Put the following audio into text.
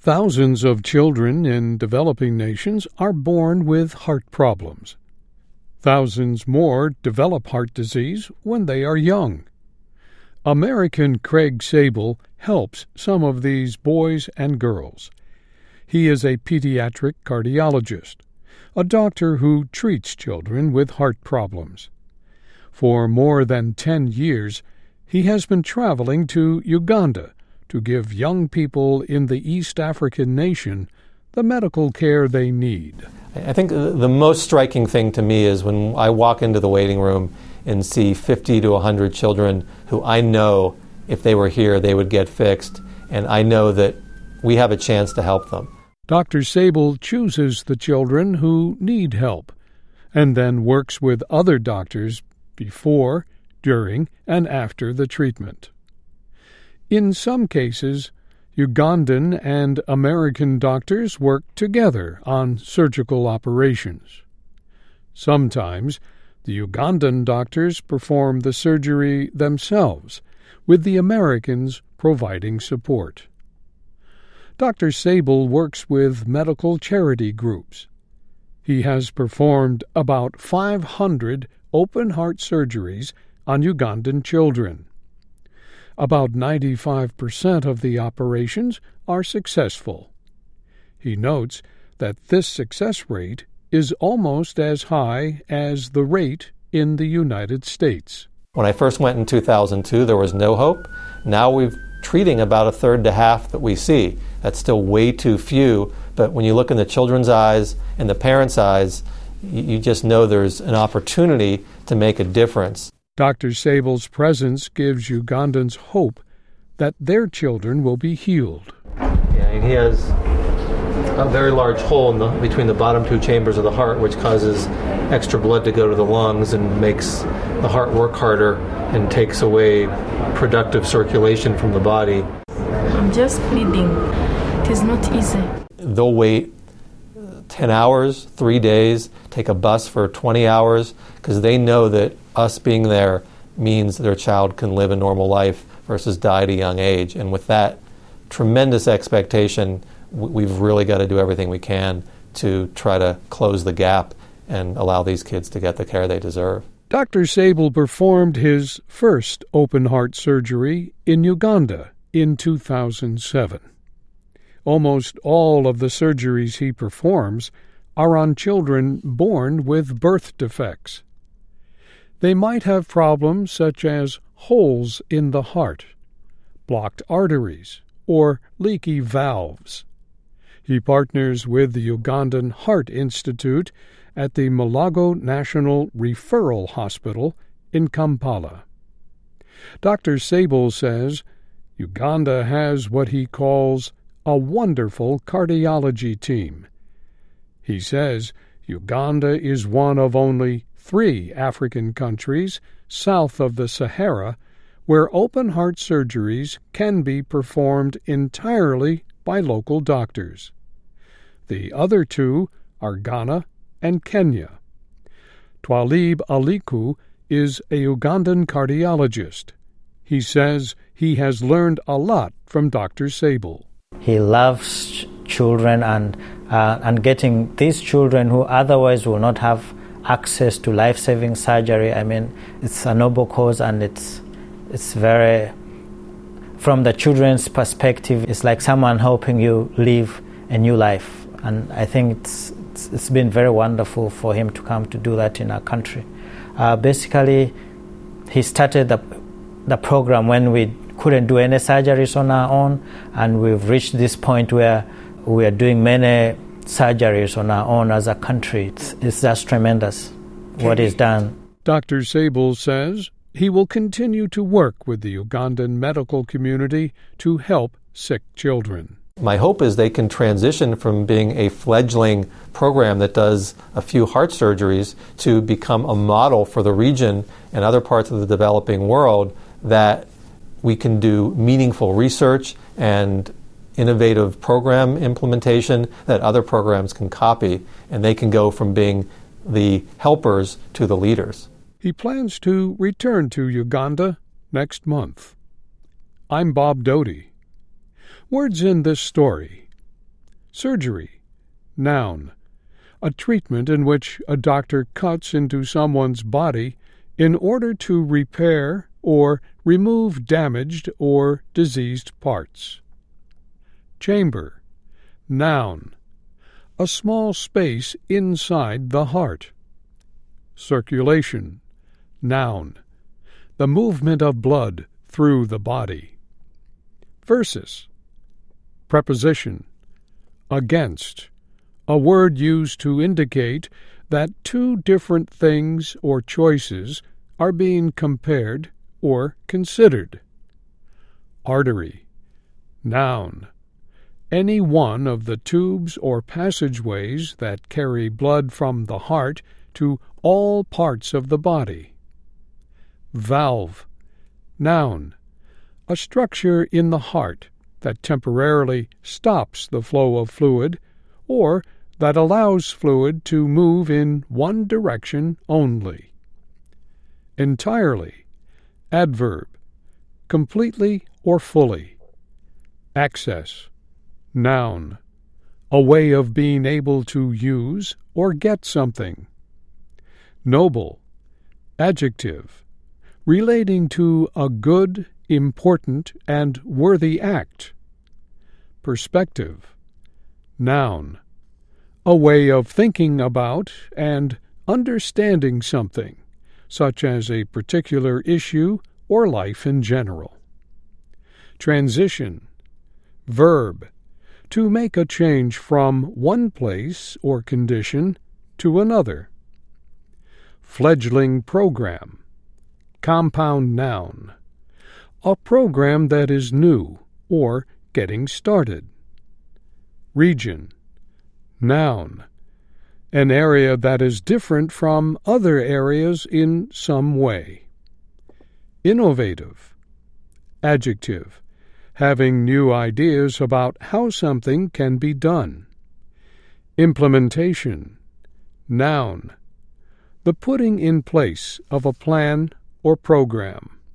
Thousands of children in developing nations are born with heart problems. Thousands more develop heart disease when they are young. American Craig Sable helps some of these boys and girls. He is a pediatric cardiologist, a doctor who treats children with heart problems. For more than 10 years, he has been traveling to Uganda to give young people in the East African nation the medical care they need. I think the most striking thing to me is when I walk into the waiting room and see 50 to 100 children who I know if they were here they would get fixed, and I know that we have a chance to help them. Dr. Sable chooses the children who need help and then works with other doctors before, during, and after the treatment. In some cases, Ugandan and American doctors work together on surgical operations. Sometimes, the Ugandan doctors perform the surgery themselves, with the Americans providing support. Dr. Sable works with medical charity groups. He has performed about 500 open-heart surgeries on Ugandan children. About 95% of the operations are successful. He notes that this success rate is almost as high as the rate in the United States. When I first went in 2002, there was no hope. Now we're treating about a third to half that we see. That's still way too few, but when you look in the children's eyes and the parents' eyes, you just know there's an opportunity to make a difference. Dr. Sable's presence gives Ugandans hope that their children will be healed. Yeah, and he has a very large hole between the bottom two chambers of the heart, which causes extra blood to go to the lungs and makes the heart work harder and takes away productive circulation from the body. I'm just bleeding. It is not easy. They'll wait 10 hours, 3 days, take a bus for 20 hours, because they know that us being there means their child can live a normal life versus die at a young age. And with that tremendous expectation, we've really got to do everything we can to try to close the gap and allow these kids to get the care they deserve. Dr. Sable performed his first open-heart surgery in Uganda in 2007. Almost all of the surgeries he performs are on children born with birth defects. They might have problems such as holes in the heart, blocked arteries, or leaky valves. He partners with the Ugandan Heart Institute at the Malago National Referral Hospital in Kampala. Dr. Sable says Uganda has what he calls a wonderful cardiology team. He says Uganda is one of only 3 African countries south of the Sahara where open-heart surgeries can be performed entirely by local doctors. The other 2 are Ghana and Kenya. Twalib Aliku is a Ugandan cardiologist. He says he has learned a lot from Dr. Sable. He loves children and getting these children who otherwise will not have access to life-saving surgery. I mean, it's a noble cause, and it's very, from the children's perspective, it's like someone helping you live a new life. And I think it's been very wonderful for him to come to do that in our country. Basically, he started the program when we couldn't do any surgeries on our own, and we've reached this point where we are doing many surgeries on our own as a country. It's just tremendous what is done. Dr. Sable says he will continue to work with the Ugandan medical community to help sick children. My hope is they can transition from being a fledgling program that does a few heart surgeries to become a model for the region and other parts of the developing world, that we can do meaningful research and innovative program implementation that other programs can copy, and they can go from being the helpers to the leaders. He plans to return to Uganda next month. I'm Bob Doty. Words in this story Surgery. Noun. A treatment in which a doctor cuts into someone's body in order to repair or remove damaged or diseased parts. Chamber. Noun. A small space inside the heart. Circulation. Noun. The movement of blood through the body. Versus. Preposition. Against. A word used to indicate that two different things or choices are being compared or considered. Artery. Noun. Any one of the tubes or passageways that carry blood from the heart to all parts of the body. Valve. Noun. A structure in the heart that temporarily stops the flow of fluid or that allows fluid to move in one direction only. Entirely. Adverb. Completely or fully. Access. Noun. A way of being able to use or get something. Noble. Adjective. Relating to a good, important, and worthy act. Perspective. Noun. A way of thinking about and understanding something, such as a particular issue or life in general. Transition. Verb. To make a change from one place or condition to another. Fledgling program. Compound noun. A program that is new or getting started. Region. Noun. An area that is different from other areas in some way. Innovative. Adjective. Having new ideas about how something can be done. Implementation. Noun. The putting in place of a plan or program.